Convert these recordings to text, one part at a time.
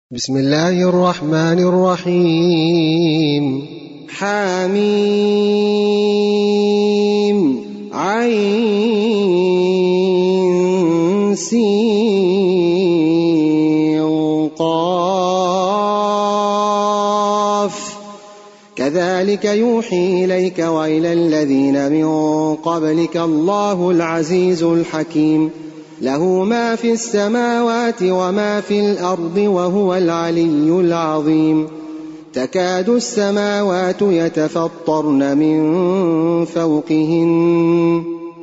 بسم الله الرحمن الرحيم. حميم عين سين قاف كذلك يوحي إليك وإلى الذين من قبلك الله العزيز الحكيم له ما في السماوات وما في الأرض وهو العلي العظيم تكاد السماوات يتفطرن من فوقهن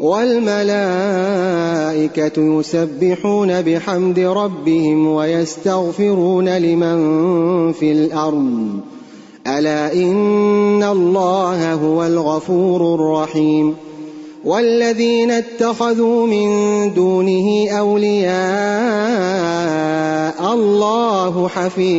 والملائكة يسبحون بحمد ربهم ويستغفرون لمن في الأرض ألا إن الله هو الغفور الرحيم والذين اتخذوا من دونه أولياء الله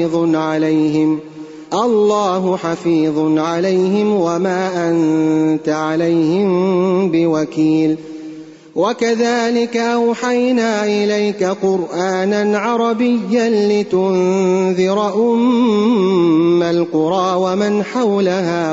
حفيظ عليهم وما أنت عليهم بوكيل وكذلك أوحينا إليك قرآنا عربيا لتنذر أم القرى ومن حولها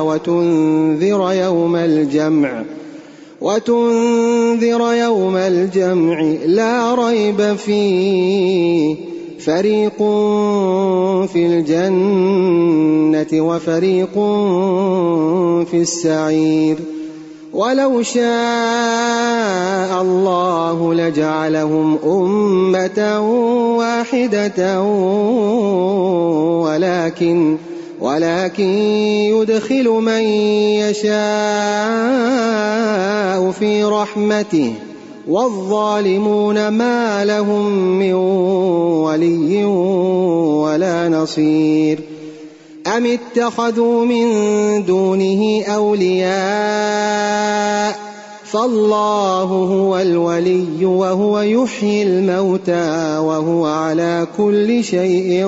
وتنذر يوم الجمع لا ريب فيه فريق في الجنة وفريق في السعير ولو شاء الله لجعلهم أمة واحدة ولكن يدخل من يشاء في رحمته والظالمون ما لهم من ولي ولا نصير أم اتخذوا من دونه أولياء فالله هو الولي وهو يحيي الموتى وهو على كل شيء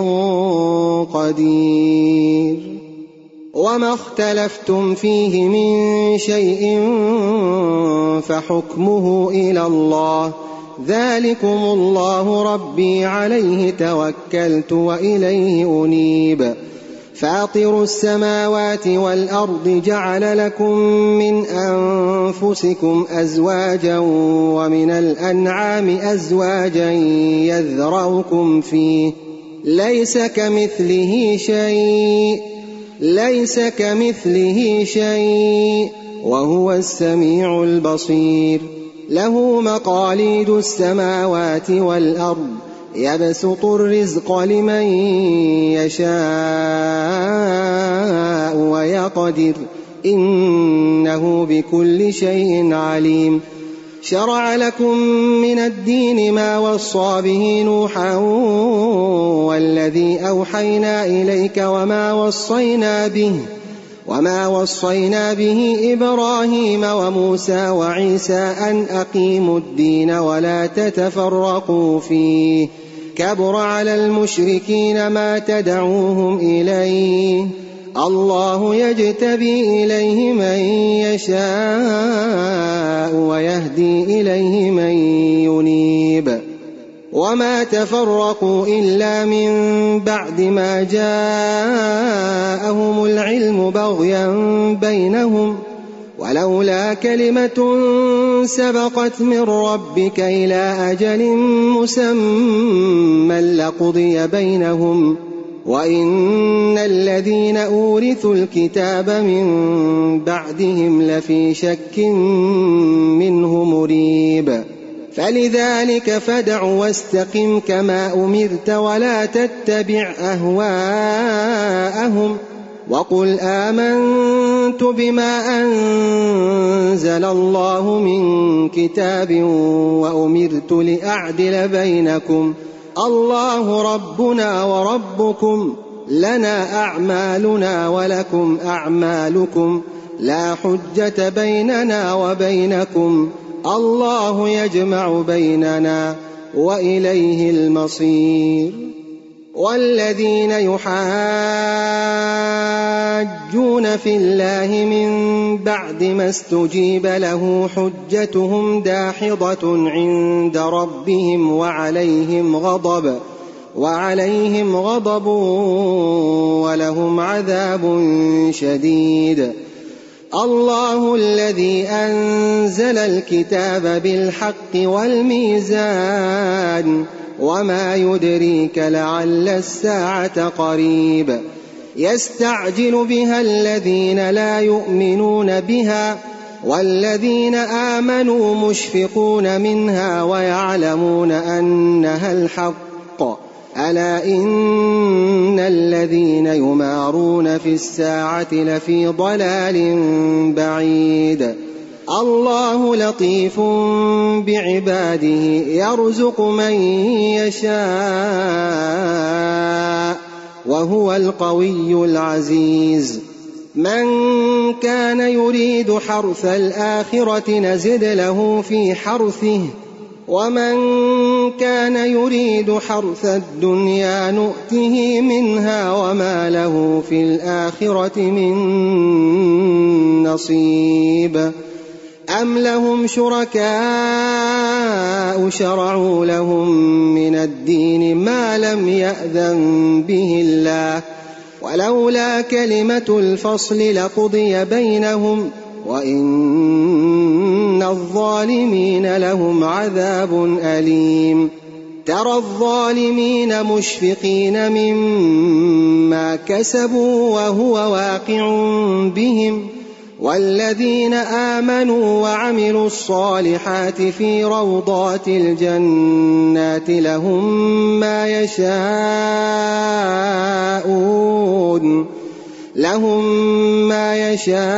قدير وما اختلفتم فيه من شيء فحكمه إلى الله ذلكم الله ربي عليه توكلت وإليه أنيب فاطر السماوات والأرض جعل لكم من أنفسكم أزواجا ومن الأنعام أزواجا يذرأكم فيه ليس كمثله شيء وهو السميع البصير له مقاليد السماوات والأرض يبسط الرزق لمن يشاء ويقدر إنه بكل شيء عليم شرع لكم من الدين ما وصى به نوحا والذي أوحينا إليك وما وصينا به إبراهيم وموسى وعيسى أن أقيموا الدين ولا تتفرقوا فيه كبر على المشركين ما تدعوهم إليه الله يجتبي إليه من يشاء ويهدي إليه من ينيب وما تفرقوا إلا من بعد ما جاءهم العلم بغيا بينهم ولولا كلمة سبقت من ربك إلى أجل مسمى لقضي بينهم وإن الذين أورثوا الكتاب من بعدهم لفي شك منه مريب فلذلك فادع واستقم كما أمرت ولا تتبع أهواءهم وقل آمنت بما أنزل الله من كتاب وأمرت لأعدل بينكم الله ربنا وربكم لنا أعمالنا ولكم أعمالكم لا حجة بيننا وبينكم الله يجمع بيننا وإليه المصير والذين يحاجون في الله من بعد ما استجيب له حجتهم داحضة عند ربهم وعليهم غضب ولهم عذاب شديد. الله الذي أنزل الكتاب بالحق والميزان وما يدريك لعل الساعة قريب. يستعجل بها الذين لا يؤمنون بها والذين آمنوا مشفقون منها ويعلمون أنها الحق. ألا إن الذين يمارون في الساعة لفي ضلال بعيد. الله لطيف بعباده يرزق من يشاء وهو القوي العزيز. من كان يريد حرث الآخرة نزد له في حرثه ومن كان يريد حرث الدنيا نؤته منها وما له في الآخرة من نصيب. أم لهم شركاء شرعوا لهم من الدين ما لم يأذن به الله ولولا كلمة الفصل لقضي بينهم وإن الظالمين لهم عذاب أليم. ترى الظالمين مشفقين مما كسبوا وهو واقع بهم والذين آمنوا وعملوا الصالحات في روضات الجنات لهم ما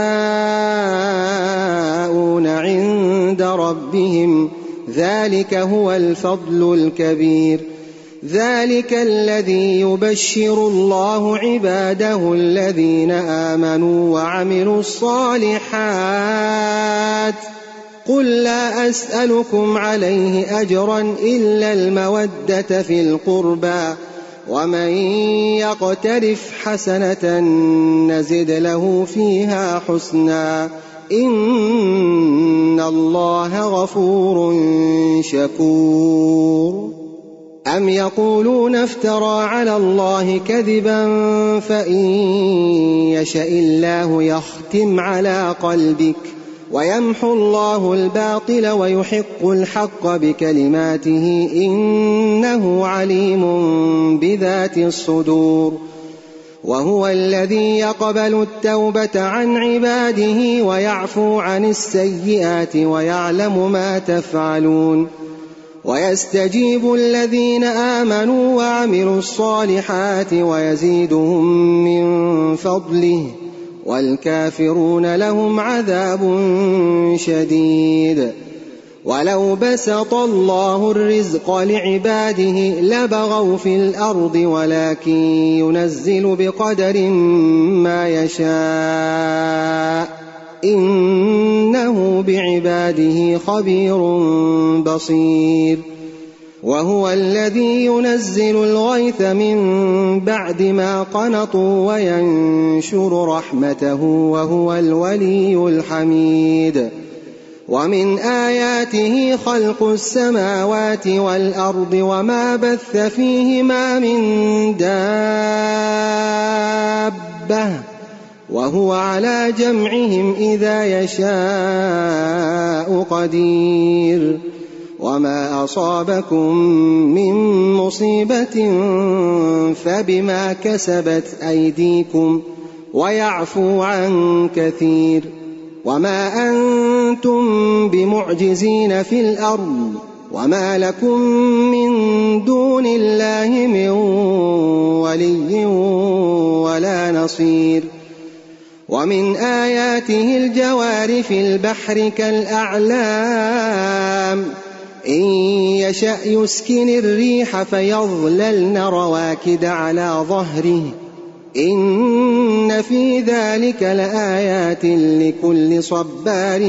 يشاءون عند ربهم ذلك هو الفضل الكبير. ذلك الذي يبشر الله عباده الذين آمنوا وعملوا الصالحات. قل لا أسألكم عليه أجرا إلا المودة في القربى ومن يقترف حسنة نزد له فيها حسنا إن الله غفور شكور. أم يقولون افترى على الله كذبا فإن يشاء الله يختم على قلبك ويمحو الله الباطل ويحق الحق بكلماته إنه عليم بذات الصدور. وهو الذي يقبل التوبة عن عباده ويعفو عن السيئات ويعلم ما تفعلون. ويستجيب الذين آمنوا وعملوا الصالحات ويزيدهم من فضله والكافرون لهم عذاب شديد. ولو بسط الله الرزق لعباده لبغوا في الأرض ولكن ينزل بقدر ما يشاء إنه بعباده خبير بصير. وهو الذي ينزل الغيث من بعد ما قنطوا وينشر رحمته وهو الولي الحميد. ومن آياته خلق السماوات والأرض وما بث فيهما من دابة وهو على جمعهم إذا يشاء قدير. وما أصابكم من مصيبة فبما كسبت أيديكم ويعفو عن كثير. وما أنتم بمعجزين في الأرض وما لكم من دون الله من ولي ولا نصير. ومن آياته الجوار في البحر كالأعلام إن يشأ يسكن الريح فيظللن رواكد على ظهره إن في ذلك لآيات لكل صبار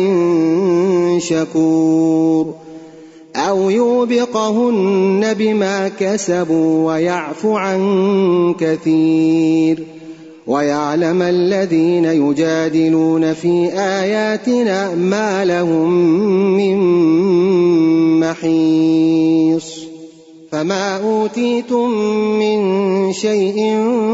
شكور. أو يوبقهن بما كسبوا ويعفو عن كثير. ويعلم الذين يجادلون في آياتنا ما لهم من محيص. فما أوتيتم من شيء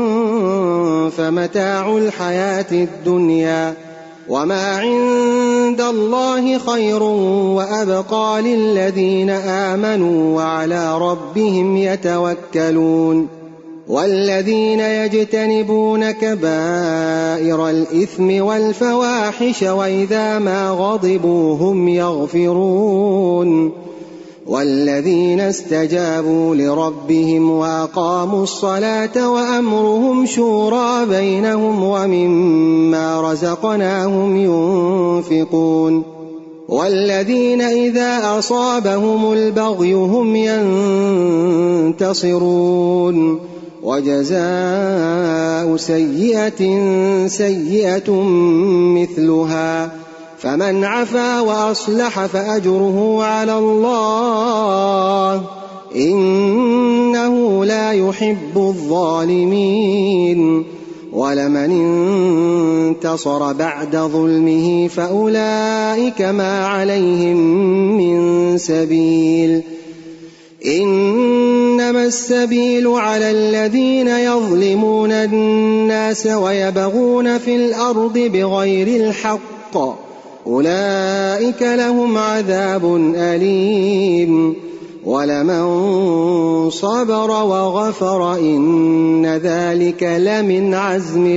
فمتاع الحياة الدنيا وما عند الله خير وأبقى للذين آمنوا وعلى ربهم يتوكلون والذين يجتنبون كبائر الإثم والفواحش وإذا ما غضبوا هم يغفرون والذين استجابوا لربهم وأقاموا الصلاة وأمرهم شورى بينهم ومما رزقناهم ينفقون والذين إذا أصابهم البغي هم ينتصرون وجزاء سيئة سيئة مثلها فمن عفا وأصلح فأجره على الله إنه لا يحب الظالمين ولمن انتصر بعد ظلمه فأولئك ما عليهم من سبيل إنما السبيل على الذين يظلمون الناس ويبغون في الأرض بغير الحق أولئك لهم عذاب أليم ولمن صبر وغفر إن ذلك لمن عزم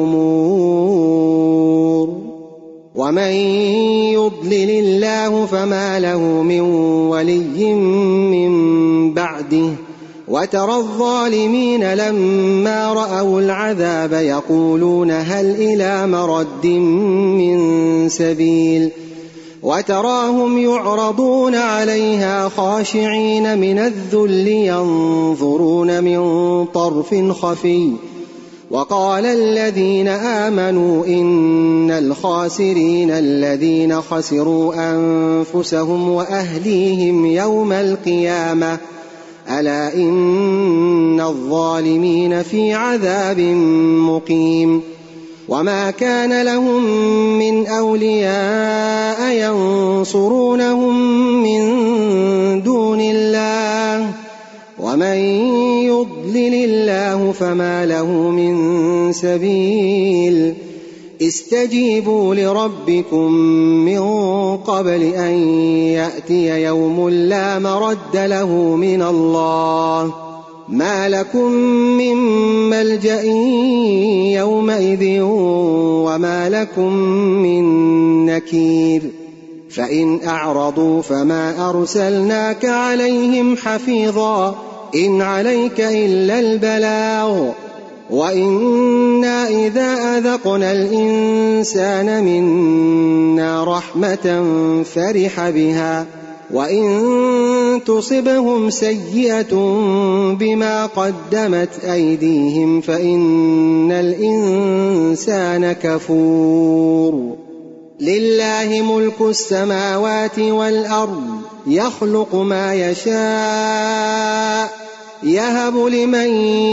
الأمور ومن يضلل الله فما له من ولي من بعده وترى الظالمين لما رأوا العذاب يقولون هل إلى مرد من سبيل وتراهم يعرضون عليها خاشعين من الذل ينظرون من طرف خفي وقال الذين آمنوا إن الخاسرين الذين خسروا أنفسهم وأهليهم يوم القيامة ألا إن الظالمين في عذاب مقيم وما كان لهم من أولياء ينصرونهم من دون الله ومن يضلل الله فما له من سبيل استجيبوا لربكم من قبل أن يأتي يوم لا مرد له من الله ما لكم من ملجأ يومئذ وما لكم من نكير فإن أعرضوا فما أرسلناك عليهم حفيظا إن عليك إلا البلاغ وإنا إذا أذقنا الإنسان منا رحمة فرح بها وإن تصبهم سيئة بما قدمت أيديهم فإن الإنسان كفور لله ملك السماوات والأرض يخلق ما يشاء يهب لمن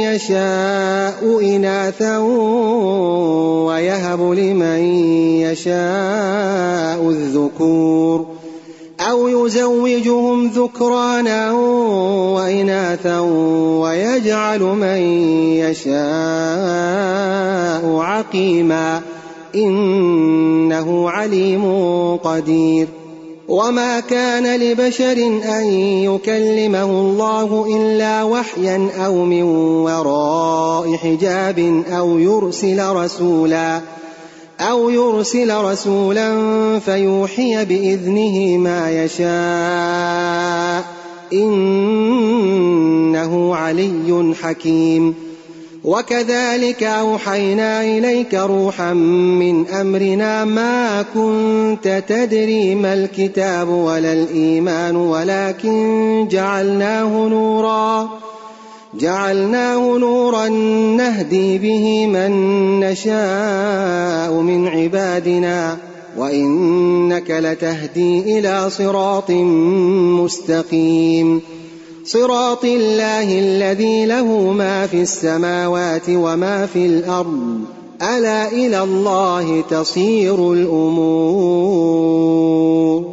يشاء إناثا ويهب لمن يشاء الذكور أو يزوجهم ذكرانا وإناثا ويجعل من يشاء عقيما إنه عليم قدير وما كان لبشر أن يكلمه الله إلا وحيا أو من وراء حجاب أو يرسل رسولا فيوحي بإذنه ما يشاء إنه علي حكيم وكذلك أوحينا إليك روحا من أمرنا ما كنت تدري ما الكتاب ولا الإيمان ولكن جعلناه نورا نهدي به من نشاء من عبادنا وإنك لتهدي إلى صراط مستقيم صراط الله الذي له ما في السماوات وما في الأرض ألا إلى الله تصير الأمور